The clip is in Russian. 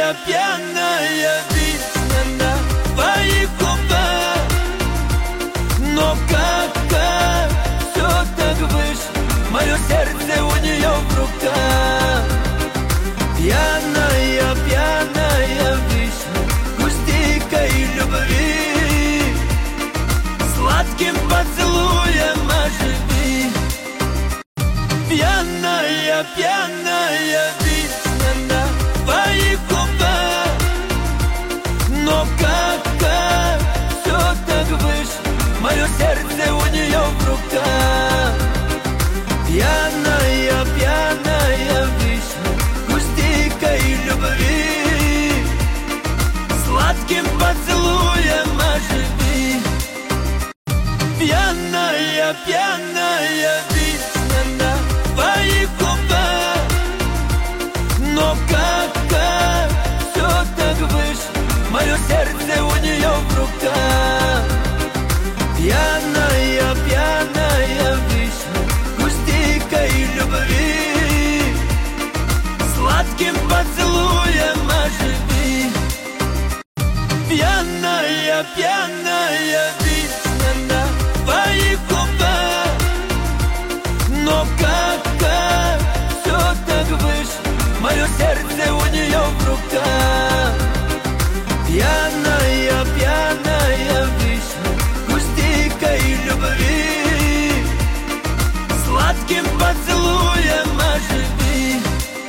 пьяная, пьяная песня на твоих губах. Но как все так вышло, мое сердце у нее в руках. Пьяная